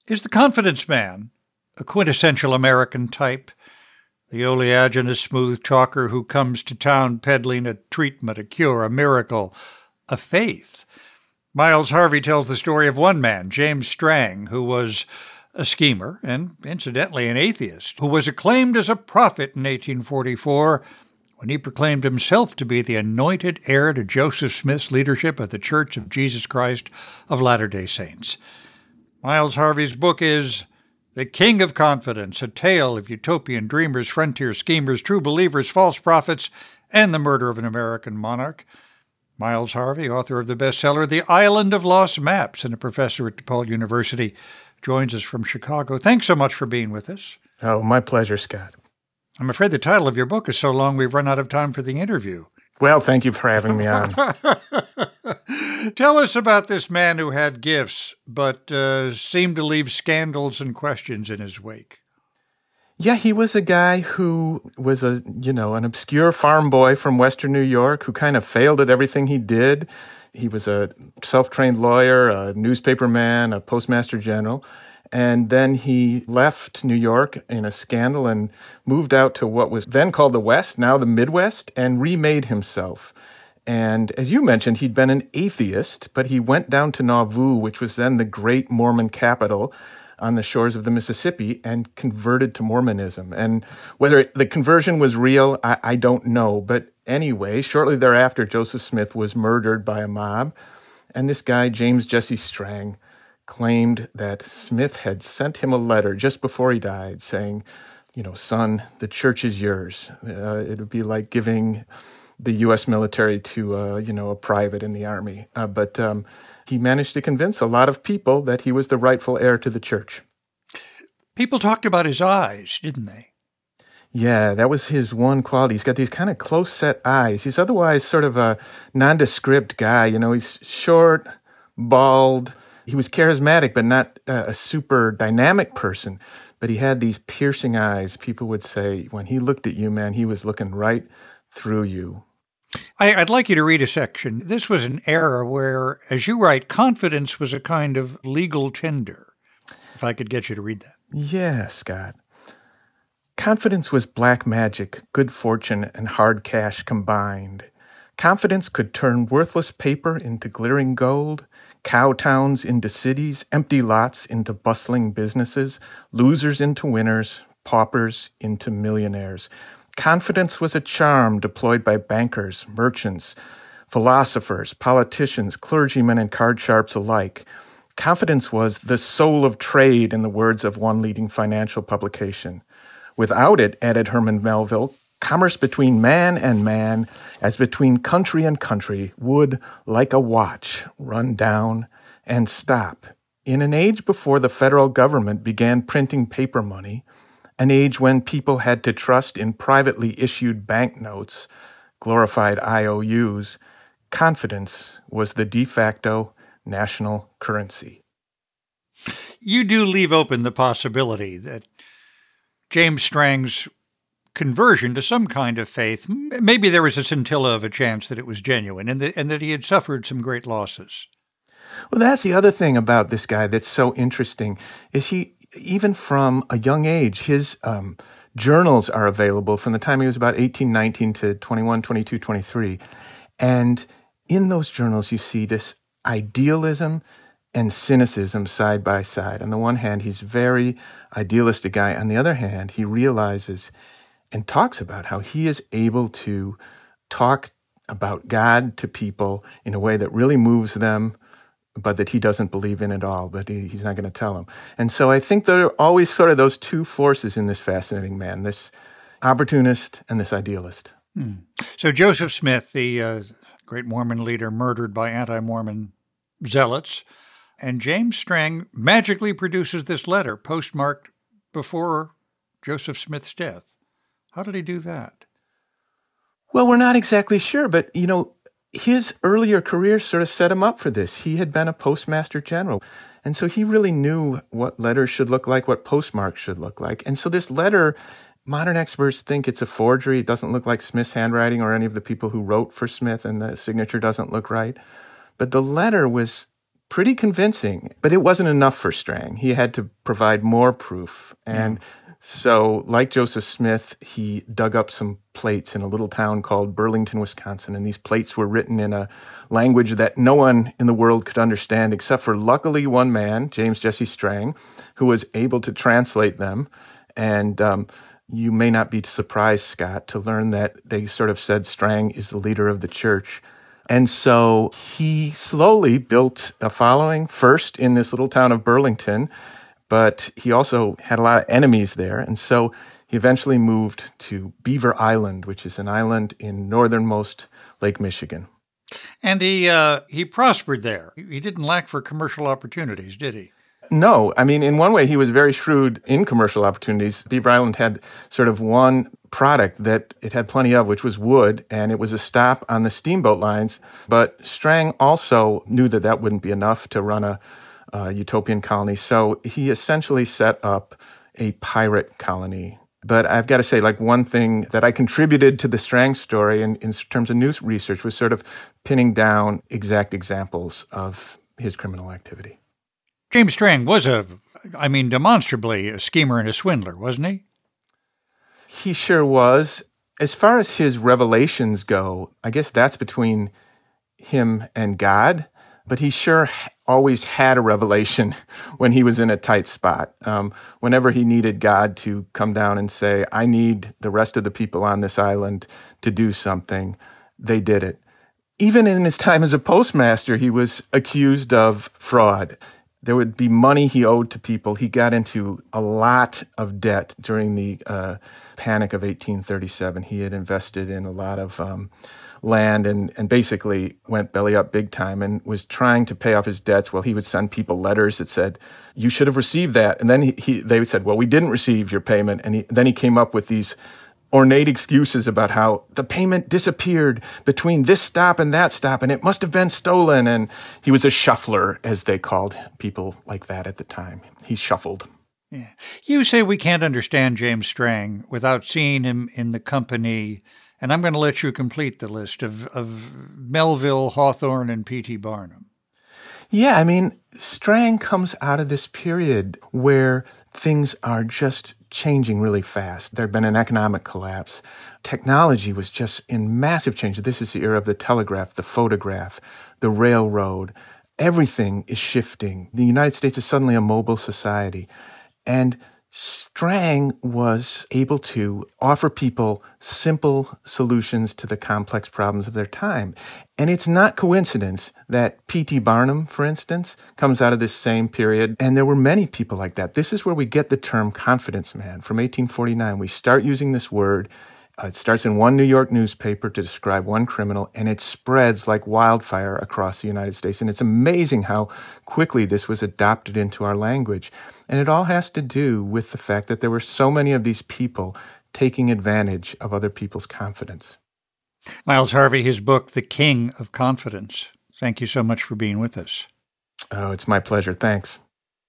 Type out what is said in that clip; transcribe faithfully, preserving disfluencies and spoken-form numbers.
Is the confidence man a quintessential American type? The oleaginous smooth talker who comes to town peddling a treatment, a cure, a miracle, a faith. Miles Harvey tells the story of one man, James Strang, who was a schemer and, incidentally, an atheist, who was acclaimed as a prophet in eighteen forty-four when he proclaimed himself to be the anointed heir to Joseph Smith's leadership of the Church of Jesus Christ of Latter-day Saints. Miles Harvey's book is The King of Confidence, a tale of utopian dreamers, frontier schemers, true believers, false prophets, and the murder of an American monarch. Miles Harvey, author of the bestseller The Island of Lost Maps and a professor at DePaul University, joins us from Chicago. Thanks so much for being with us. Oh, my pleasure, Scott. I'm afraid the title of your book is so long we've run out of time for the interview. Well, thank you for having me on. Tell us about this man who had gifts, but uh, seemed to leave scandals and questions in his wake. Yeah, he was a guy who was a, you know, an obscure farm boy from Western New York who kind of failed at everything he did. He was a self-trained lawyer, a newspaperman, a postmaster general. And then he left New York in a scandal and moved out to what was then called the West, now the Midwest, and remade himself. And as you mentioned, he'd been an atheist, but he went down to Nauvoo, which was then the great Mormon capital on the shores of the Mississippi, and converted to Mormonism. And whether the conversion was real, I, I don't know. But anyway, shortly thereafter, Joseph Smith was murdered by a mob. And this guy, James Jesse Strang, claimed that Smith had sent him a letter just before he died saying, you know, son, the church is yours. Uh, it would be like giving the U S military to, uh, you know, a private in the army. Uh, but um, he managed to convince a lot of people that he was the rightful heir to the church. People talked about his eyes, didn't they? Yeah, that was his one quality. He's got these kind of close-set eyes. He's otherwise sort of a nondescript guy. You know, he's short, bald. He was charismatic, but not uh, a super dynamic person. But he had these piercing eyes. People would say, when he looked at you, man, he was looking right through you. I, I'd like you to read a section. This was an era where, as you write, confidence was a kind of legal tender. If I could get you to read that. Yeah, Scott. Confidence was black magic, good fortune, and hard cash combined. Confidence could turn worthless paper into glittering gold, cow towns into cities, empty lots into bustling businesses, losers into winners, paupers into millionaires. Confidence was a charm deployed by bankers, merchants, philosophers, politicians, clergymen, and card sharps alike. Confidence was the soul of trade, in the words of one leading financial publication. Without it, added Herman Melville, commerce between man and man, as between country and country, would, like a watch, run down and stop. In an age before the federal government began printing paper money, an age when people had to trust in privately issued banknotes, glorified I O Us, confidence was the de facto national currency. You do leave open the possibility that James Strang's conversion to some kind of faith, maybe there was a scintilla of a chance that it was genuine and that, and that he had suffered some great losses. Well, that's the other thing about this guy that's so interesting, is he, even from a young age, his um, journals are available from the time he was about eighteen, nineteen to twenty-one, twenty-two, twenty-three. And in those journals, you see this idealism and cynicism side by side. On the one hand, he's a very idealistic guy. On the other hand, he realizes and talks about how he is able to talk about God to people in a way that really moves them, but that he doesn't believe in at all, but he, he's not going to tell them. And so I think there are always sort of those two forces in this fascinating man, this opportunist and this idealist. Hmm. So Joseph Smith, the uh, great Mormon leader, murdered by anti-Mormon zealots, and James Strang magically produces this letter postmarked before Joseph Smith's death. How did he do that? Well, we're not exactly sure, but, you know, his earlier career sort of set him up for this. He had been a postmaster general, and so he really knew what letters should look like, what postmarks should look like. And so this letter, modern experts think it's a forgery. It doesn't look like Smith's handwriting or any of the people who wrote for Smith, and the signature doesn't look right. But the letter was pretty convincing, but it wasn't enough for Strang. He had to provide more proof. And yeah. So, like Joseph Smith, he dug up some plates in a little town called Burlington, Wisconsin, and these plates were written in a language that no one in the world could understand except for luckily one man, James Jesse Strang, who was able to translate them. And um, you may not be surprised, Scott, to learn that they sort of said Strang is the leader of the church. And so he slowly built a following, first in this little town of Burlington, but he also had a lot of enemies there. And so he eventually moved to Beaver Island, which is an island in northernmost Lake Michigan. And he uh, he prospered there. He didn't lack for commercial opportunities, did he? No. I mean, in one way, he was very shrewd in commercial opportunities. Beaver Island had sort of one product that it had plenty of, which was wood, and it was a stop on the steamboat lines. But Strang also knew that that wouldn't be enough to run a Uh, utopian colony. So he essentially set up a pirate colony. But I've got to say, like, one thing that I contributed to the Strang story in, in terms of news research was sort of pinning down exact examples of his criminal activity. James Strang was a, I mean, demonstrably a schemer and a swindler, wasn't he? He sure was. As far as his revelations go, I guess that's between him and God. But he sure always had a revelation when he was in a tight spot. Um, whenever he needed God to come down and say, I need the rest of the people on this island to do something, they did it. Even in his time as a postmaster, he was accused of fraud. There would be money he owed to people. He got into a lot of debt during the uh, Panic of eighteen thirty-seven. He had invested in a lot of um, land and, and basically went belly up big time and was trying to pay off his debts. Well, he would send people letters that said, you should have received that. And then he, he they said, well, we didn't receive your payment. And he, then he came up with these ornate excuses about how the payment disappeared between this stop and that stop, and it must have been stolen. And he was a shuffler, as they called people like that at the time. He shuffled. Yeah. You say we can't understand James Strang without seeing him in the company, and I'm going to let you complete the list of, of Melville, Hawthorne, and P T Barnum. Yeah, I mean, Strang comes out of this period where things are just changing really fast. There had been an economic collapse. Technology was just in massive change. This is the era of the telegraph, the photograph, the railroad. Everything is shifting. The United States is suddenly a mobile society. And Strang was able to offer people simple solutions to the complex problems of their time. And it's not coincidence that P T Barnum, for instance, comes out of this same period. And there were many people like that. This is where we get the term confidence man. From eighteen forty-nine, we start using this word. Uh, it starts in one New York newspaper to describe one criminal, and it spreads like wildfire across the United States. And it's amazing how quickly this was adopted into our language. And it all has to do with the fact that there were so many of these people taking advantage of other people's confidence. Miles Harvey, his book, The King of Confidence. Thank you so much for being with us. Oh, it's my pleasure. Thanks.